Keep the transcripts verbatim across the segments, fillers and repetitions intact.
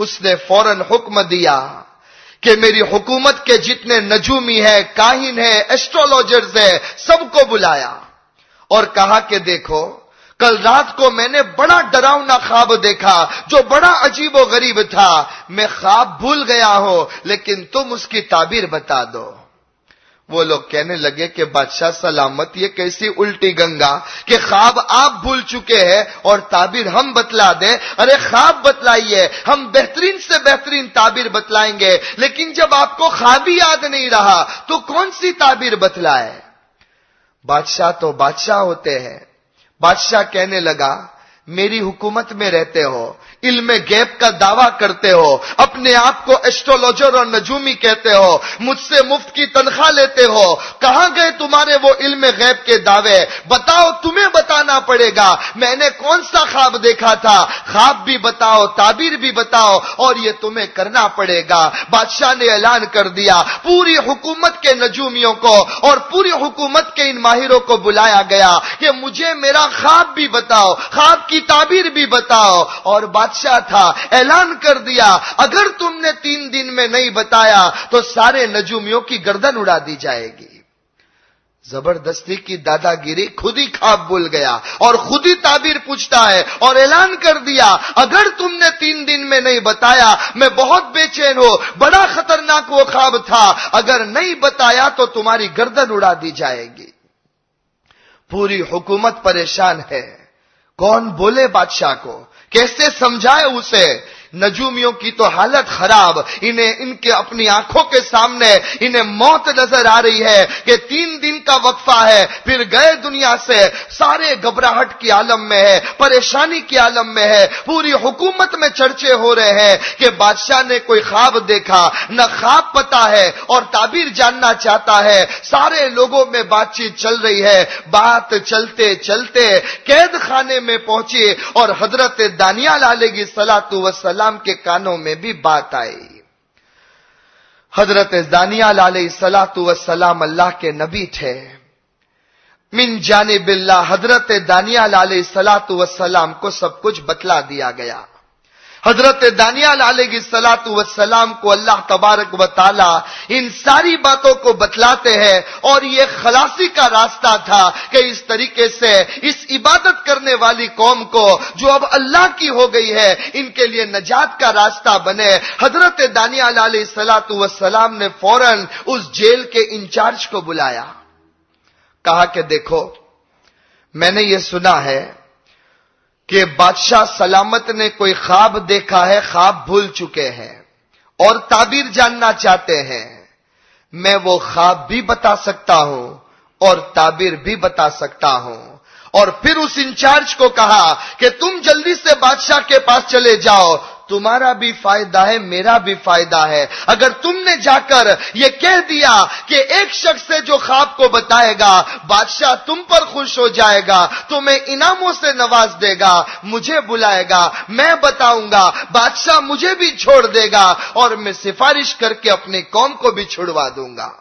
اس نے فوراً حکم دیا کہ میری حکومت کے جتنے نجومی ہیں، کاہن ہیں، ایسٹرولوجرز ہیں، سب کو بلایا اور کہا کہ دیکھو کل رات کو میں نے بڑا ڈراؤنا خواب دیکھا جو بڑا عجیب و غریب تھا، میں خواب بھول گیا ہوں لیکن تم اس کی تعبیر بتا دو۔ وہ لوگ کہنے لگے کہ بادشاہ سلامت، یہ کیسی الٹی گنگا کہ خواب آپ بھول چکے ہیں اور تعبیر ہم بتلا دیں؟ ارے خواب بتلائیے، ہم بہترین سے بہترین تعبیر بتلائیں گے، لیکن جب آپ کو خواب ہی یاد نہیں رہا تو کون سی تعبیر بتلائے؟ بادشاہ تو بادشاہ ہوتے ہیں۔ بادشاہ کہنے لگا میری حکومت میں رہتے ہو، علم غیب کا دعویٰ کرتے ہو، اپنے آپ کو ایسٹرولوجر اور نجومی کہتے ہو، مجھ سے مفت کی تنخواہ لیتے ہو، کہاں گئے تمہارے وہ علم غیب کے دعوے؟ بتاؤ، تمہیں بتانا پڑے گا میں نے کون سا خواب دیکھا تھا، خواب بھی بتاؤ، تعبیر بھی بتاؤ، اور یہ تمہیں کرنا پڑے گا۔ بادشاہ نے اعلان کر دیا، پوری حکومت کے نجومیوں کو اور پوری حکومت کے ان ماہروں کو بلایا گیا کہ مجھے میرا خواب بھی بتاؤ، خواب کی تعبیر بھی بتاؤ۔ اور بادشاہ تھا، اعلان کر دیا اگر تم نے تین دن میں نہیں بتایا تو سارے نجومیوں کی گردن اڑا دی جائے گی۔ زبردستی کی دادا گیری، خود ہی خواب بھول گیا اور خود ہی تعبیر پوچھتا ہے اور اعلان کر دیا اگر تم نے تین دن میں نہیں بتایا میں بہت بے چین ہوں، بڑا خطرناک وہ خواب تھا، اگر نہیں بتایا تو تمہاری گردن اڑا دی جائے گی۔ پوری حکومت پریشان ہے، کون بولے بادشاہ کو، کیسے سمجھائے اسے؟ نجومیوں کی تو حالت خراب، انہیں ان کے اپنی آنکھوں کے سامنے انہیں موت نظر آ رہی ہے کہ تین دن کا وقفہ ہے پھر گئے دنیا سے، سارے گھبراہٹ کی عالم میں ہے، پریشانی کی عالم میں ہے، پوری حکومت میں چرچے ہو رہے ہیں کہ بادشاہ نے کوئی خواب دیکھا، نہ خواب پتا ہے اور تعبیر جاننا چاہتا ہے۔ سارے لوگوں میں بات چیت چل رہی ہے، بات چلتے چلتے قید خانے میں پہنچی اور حضرت دانیال علیہ الصلوۃ والسلام کے کانوں میں بھی بات آئی۔ حضرت دانیال علیہ الصلوۃ والسلام اللہ کے نبی تھے، من جانب اللہ حضرت دانیال علیہ الصلوۃ والسلام کو سب کچھ بتلا دیا گیا۔ حضرت دانیال علیہ الصلوۃ والسلام کو اللہ تبارک و تعالی ان ساری باتوں کو بتلاتے ہیں، اور یہ خلاصی کا راستہ تھا کہ اس طریقے سے اس عبادت کرنے والی قوم کو جو اب اللہ کی ہو گئی ہے ان کے لیے نجات کا راستہ بنے۔ حضرت دانیال علیہ الصلوۃ والسلام نے فوراً اس جیل کے انچارج کو بلایا، کہا کہ دیکھو میں نے یہ سنا ہے کہ بادشاہ سلامت نے کوئی خواب دیکھا ہے، خواب بھول چکے ہیں اور تعبیر جاننا چاہتے ہیں۔ میں وہ خواب بھی بتا سکتا ہوں اور تعبیر بھی بتا سکتا ہوں۔ اور پھر اس انچارج کو کہا کہ تم جلدی سے بادشاہ کے پاس چلے جاؤ، تمہارا بھی فائدہ ہے میرا بھی فائدہ ہے۔ اگر تم نے جا کر یہ کہہ دیا کہ ایک شخص سے جو خواب کو بتائے گا بادشاہ تم پر خوش ہو جائے گا، تمہیں انعاموں سے نواز دے گا، مجھے بلائے گا، میں بتاؤں گا، بادشاہ مجھے بھی چھوڑ دے گا اور میں سفارش کر کے اپنی قوم کو بھی چھڑوا دوں گا۔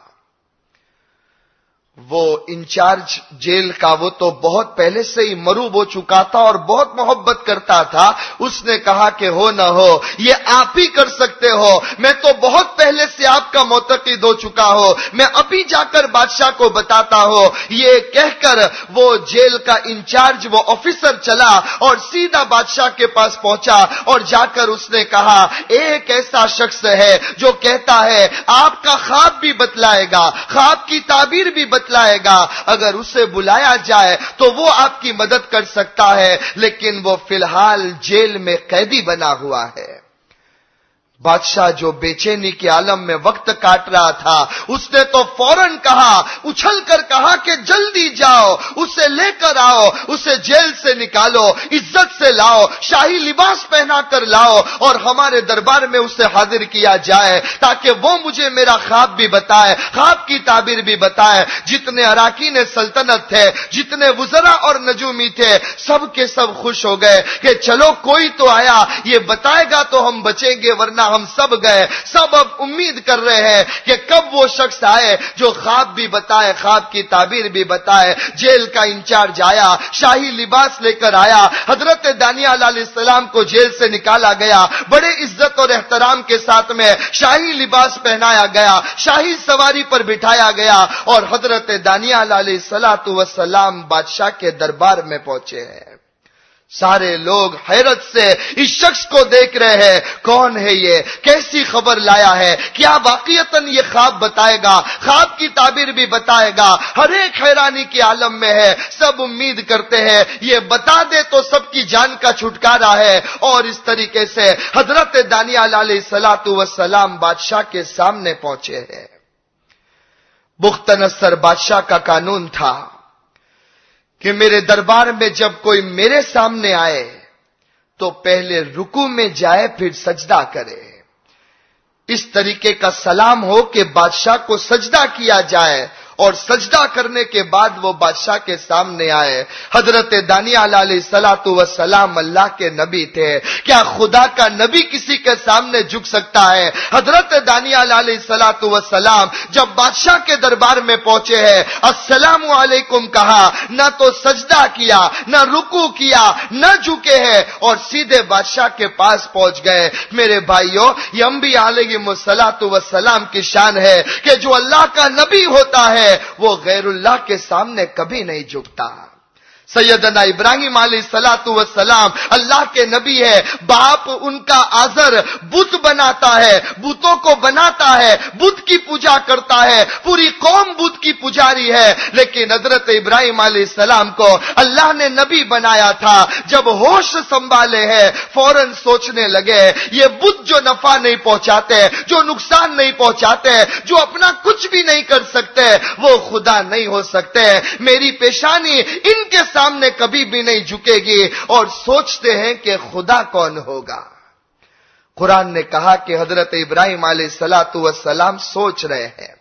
وہ انچارج جیل کا وہ تو بہت پہلے سے ہی مروب ہو چکا تھا اور بہت محبت کرتا تھا۔ اس نے کہا کہ ہو نہ ہو یہ آپ ہی کر سکتے ہو، میں تو بہت پہلے سے آپ کا معتقد ہو چکا ہوں، میں ابھی جا کر بادشاہ کو بتاتا ہوں۔ یہ کہہ کر وہ جیل کا انچارج وہ آفیسر چلا اور سیدھا بادشاہ کے پاس پہنچا اور جا کر اس نے کہا ایک ایسا شخص ہے جو کہتا ہے آپ کا خواب بھی بتلائے گا، خواب کی تعبیر بھی بتلائے لائے گا، اگر اسے بلایا جائے تو وہ آپ کی مدد کر سکتا ہے، لیکن وہ فی الحال جیل میں قیدی بنا ہوا ہے۔ بادشاہ جو بے چینی کے عالم میں وقت کاٹ رہا تھا اس نے تو فوراً کہا، اچھل کر کہا کہ جلدی جاؤ اسے لے کر آؤ، اسے جیل سے نکالو، عزت سے لاؤ، شاہی لباس پہنا کر لاؤ اور ہمارے دربار میں اسے حاضر کیا جائے تاکہ وہ مجھے میرا خواب بھی بتائے، خواب کی تعبیر بھی بتائے۔ جتنے اراکین سلطنت تھے، جتنے وزراء اور نجومی تھے، سب کے سب خوش ہو گئے کہ چلو کوئی تو آیا، یہ بتائے گا تو ہم بچیں گے ورنہ ہم سب گئے. سب اب امید کر رہے ہیں کہ کب وہ شخص آئے جو خواب بھی بتائے, خواب کی تعبیر بھی بتائے. جیل کا انچارج آیا, شاہی لباس لے کر آیا. حضرت دانیال علیہ السلام کو جیل سے نکالا گیا, بڑے عزت اور احترام کے ساتھ میں شاہی لباس پہنایا گیا, شاہی سواری پر بٹھایا گیا, اور حضرت دانیال علیہ الصلوۃ والسلام بادشاہ کے دربار میں پہنچے ہیں. سارے لوگ حیرت سے اس شخص کو دیکھ رہے ہیں, کون ہے یہ, کیسی خبر لایا ہے, کیا واقعتاً یہ خواب بتائے گا, خواب کی تعبیر بھی بتائے گا. ہر ایک حیرانی کے عالم میں ہے, سب امید کرتے ہیں یہ بتا دے تو سب کی جان کا چھٹکارا ہے. اور اس طریقے سے حضرت دانیال علیہ الصلوۃ والسلام بادشاہ کے سامنے پہنچے ہیں. بخت نصر بادشاہ کا قانون تھا کہ میرے دربار میں جب کوئی میرے سامنے آئے تو پہلے رکوع میں جائے پھر سجدہ کرے. اس طریقے کا سلام ہو کہ بادشاہ کو سجدہ کیا جائے, اور سجدہ کرنے کے بعد وہ بادشاہ کے سامنے آئے. حضرت دانیال علیہ الصلوۃ والسلام اللہ کے نبی تھے. کیا خدا کا نبی کسی کے سامنے جھک سکتا ہے؟ حضرت دانیال علیہ الصلوۃ والسلام جب بادشاہ کے دربار میں پہنچے ہیں, السلام علیکم کہا, نہ تو سجدہ کیا, نہ رکوع کیا, نہ جھکے ہیں, اور سیدھے بادشاہ کے پاس پہنچ گئے. میرے بھائیوں, یہ انبیاء علیہم الصلوۃ والسلام کی شان ہے کہ جو اللہ کا نبی ہوتا ہے وہ غیر اللہ کے سامنے کبھی نہیں جھکتا. سیدنا ابراہیم علیہ الصلوۃ والسلام اللہ کے نبی ہے. باپ ان کا آزر بت بناتا ہے, بتوں کو بناتا ہے, بت کی پوجا کرتا ہے, پوری قوم بت کی پجاری ہے. لیکن حضرت ابراہیم علیہ السلام کو اللہ نے نبی بنایا تھا. جب ہوش سنبھالے ہیں فوراً سوچنے لگے یہ بت جو نفع نہیں پہنچاتے, جو نقصان نہیں پہنچاتے, جو اپنا کچھ بھی نہیں کر سکتے, وہ خدا نہیں ہو سکتے. میری پیشانی ان کے سامنے کبھی بھی نہیں جھکے گی. اور سوچتے ہیں کہ خدا کون ہوگا. قرآن نے کہا کہ حضرت ابراہیم علیہ الصلوۃ والسلام سوچ رہے ہیں.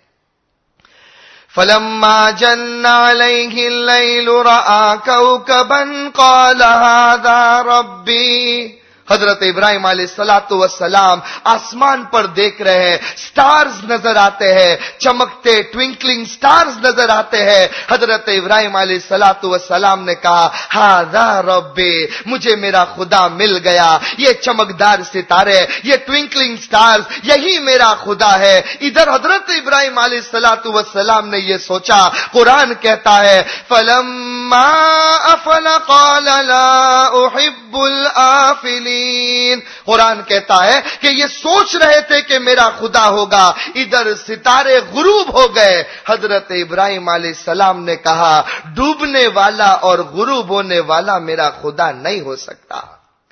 فلما جن علیہ اللیل رأى کوکبا قال هذا ربی. حضرت ابراہیم علیہ الصلوۃ والسلام آسمان پر دیکھ رہے ہیں, سٹارز نظر آتے ہیں, چمکتے ٹوینکلنگ سٹارز نظر آتے ہیں. حضرت ابراہیم علیہ الصلوۃ والسلام نے کہا ھذا ربی, مجھے میرا خدا مل گیا. یہ چمکدار ستارے, یہ ٹوینکلنگ سٹارز, یہی میرا خدا ہے. ادھر حضرت ابراہیم علیہ الصلوۃ والسلام نے یہ سوچا. قرآن کہتا ہے فلما افل قال لا احب الآفلین. قرآن کہتا ہے کہ یہ سوچ رہے تھے کہ میرا خدا ہوگا, ادھر ستارے غروب ہو گئے. حضرت ابراہیم علیہ السلام نے کہا ڈوبنے والا اور غروب ہونے والا میرا خدا نہیں ہو سکتا.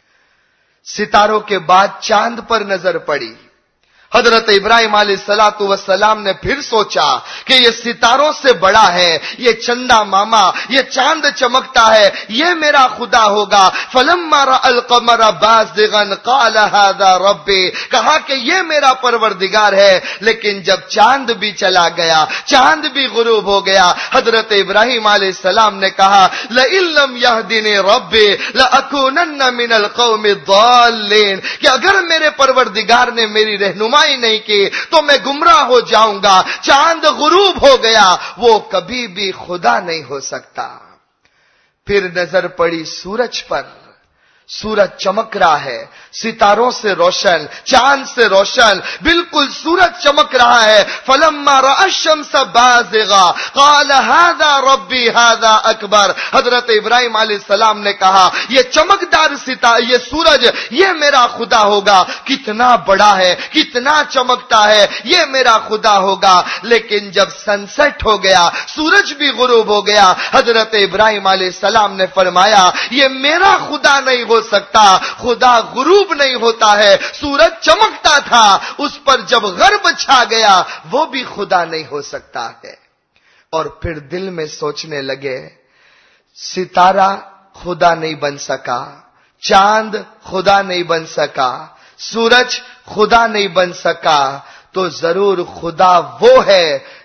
ستاروں کے بعد چاند پر نظر پڑی. حضرت ابراہیم علیہ الصلوۃ والسلام نے پھر سوچا کہ یہ ستاروں سے بڑا ہے, یہ چندا ماما, یہ چاند چمکتا ہے, یہ میرا خدا ہوگا. فلما رأى القمر بازغا قال هذا ربی, کہا کہ یہ میرا پروردگار ہے. لیکن جب چاند بھی چلا گیا, چاند بھی غروب ہو گیا, حضرت ابراہیم علیہ السلام نے کہا لئن لم يهدني ربی لأكونن من القوم الضالین, کہ اگر میرے پروردگار نے میری رہنمائی نہیں کی تو میں گمراہ ہو جاؤں گا. چاند غروب ہو گیا, وہ کبھی بھی خدا نہیں ہو سکتا. پھر نظر پڑی سورج پر. سورج چمک رہا ہے, ستاروں سے روشن, چاند سے روشن, بالکل سورج چمک رہا ہے. فلما رأى الشمس بازغا قال هذا ربی هذا اکبر. حضرت ابراہیم علیہ السلام نے کہا یہ چمکدار ستارہ, یہ سورج, یہ میرا خدا ہوگا. کتنا بڑا ہے, کتنا چمکتا ہے, یہ میرا خدا ہوگا. لیکن جب سن سیٹ ہو گیا, سورج بھی غروب ہو گیا, حضرت ابراہیم علیہ السلام نے فرمایا یہ میرا خدا نہیں ہو سکتا. خدا غروب نہیں ہوتا ہے, سورج چمکتا تھا, اس پر جب غرب چھا گیا وہ بھی خدا نہیں ہو سکتا ہے. اور پھر دل میں سوچنے لگے ستارہ خدا نہیں بن سکا, چاند خدا نہیں بن سکا, سورج خدا نہیں بن سکا, تو ضرور خدا وہ ہے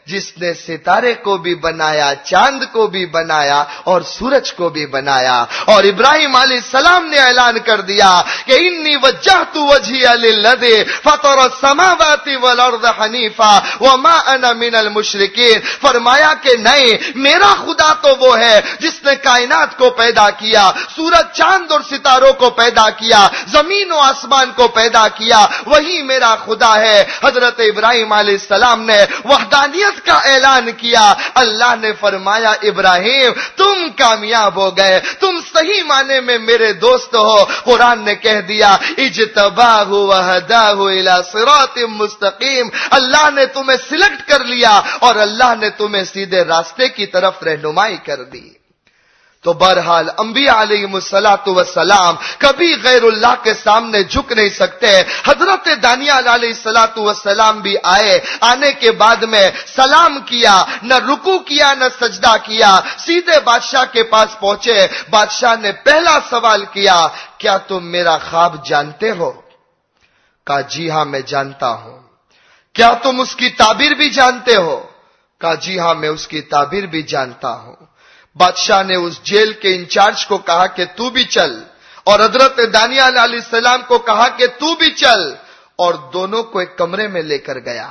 جس نے ستارے کو بھی بنایا, چاند کو بھی بنایا اور سورج کو بھی بنایا. اور ابراہیم علیہ السلام نے اعلان کر دیا کہ انی وجہت وجہی للذی فطر السماوات والارض حنیفا وما انا من المشرکین. فرمایا کہ نہیں, میرا خدا تو وہ ہے جس نے کائنات کو پیدا کیا, سورج چاند اور ستاروں کو پیدا کیا, زمین و آسمان کو پیدا کیا, وہی میرا خدا ہے. حضرت ابراہیم علیہ السلام نے وحدانیت کا اعلان کیا. اللہ نے فرمایا ابراہیم تم کامیاب ہو گئے, تم صحیح معنی میں میرے دوست ہو. قرآن نے کہہ دیا اجتباہ وہداہ الی صراط مستقیم. اللہ نے تمہیں سلیکٹ کر لیا اور اللہ نے تمہیں سیدھے راستے کی طرف رہنمائی کر دی. تو بہرحال انبیاء علیہم الصلوۃ والسلام کبھی غیر اللہ کے سامنے جھک نہیں سکتے. حضرت دانیال علیہ الصلوۃ والسلام بھی آئے, آنے کے بعد میں سلام کیا, نہ رکوع کیا نہ سجدہ کیا, سیدھے بادشاہ کے پاس پہنچے. بادشاہ نے پہلا سوال کیا, کیا تم میرا خواب جانتے ہو؟ کہا جی ہاں میں جانتا ہوں. کیا تم اس کی تعبیر بھی جانتے ہو؟ کہا جی ہاں میں اس کی تعبیر بھی جانتا ہوں. بادشاہ نے اس جیل کے انچارج کو کہا کہ تو بھی چل, اور حضرت دانیال علیہ السلام کو کہا کہ تو بھی چل, اور دونوں کو ایک کمرے میں لے کر گیا.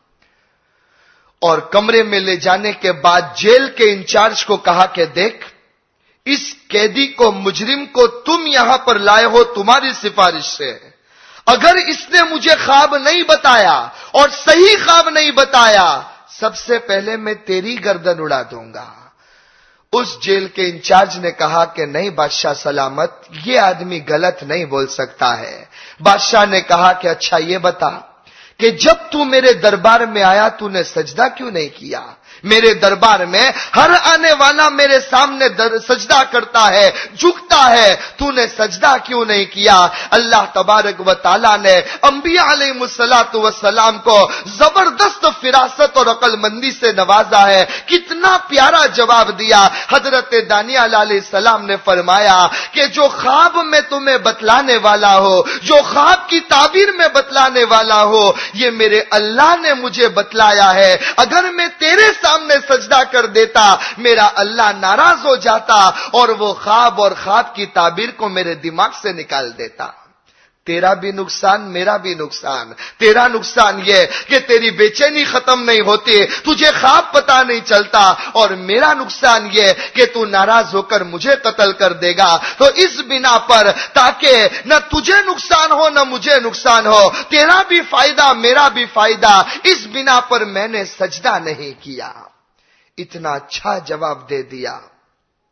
اور کمرے میں لے جانے کے بعد جیل کے انچارج کو کہا کہ دیکھ, اس قیدی کو, مجرم کو تم یہاں پر لائے ہو تمہاری سفارش سے. اگر اس نے مجھے خواب نہیں بتایا اور صحیح خواب نہیں بتایا, سب سے پہلے میں تیری گردن اڑا دوں گا. اس جیل کے انچارج نے کہا کہ نہیں بادشاہ سلامت, یہ آدمی غلط نہیں بول سکتا ہے. بادشاہ نے کہا کہ اچھا یہ بتا کہ جب تو میرے دربار میں آیا تو نے سجدہ کیوں نہیں کیا؟ میرے دربار میں ہر آنے والا میرے سامنے در سجدہ کرتا ہے, جھکتا ہے, تو نے سجدہ کیوں نہیں کیا؟ اللہ تبارک و تعالیٰ نے انبیاء علیہم الصلوۃ والسلام کو زبردست فراست اور عقل مندی سے نوازا ہے. کتنا پیارا جواب دیا. حضرت دانیال علیہ السلام نے فرمایا کہ جو خواب میں تمہیں بتلانے والا ہو, جو خواب کی تعبیر میں بتلانے والا ہو, یہ میرے اللہ نے مجھے بتلایا ہے. اگر میں تیرے سامنے سجدہ کر دیتا میرا اللہ ناراض ہو جاتا اور وہ خواب اور خواب کی تعبیر کو میرے دماغ سے نکال دیتا. تیرا بھی نقصان میرا بھی نقصان. تیرا نقصان یہ کہ تیری بے چینی ختم نہیں ہوتی, تجھے خواب پتا نہیں چلتا, اور میرا نقصان یہ کہ تو ناراض ہو کر مجھے قتل کر دے گا. تو اس بنا پر تاکہ نہ تجھے نقصان ہو نہ مجھے نقصان ہو, تیرا بھی فائدہ میرا بھی فائدہ, اس بنا پر میں نے سجدہ نہیں کیا. اتنا اچھا جواب دے دیا.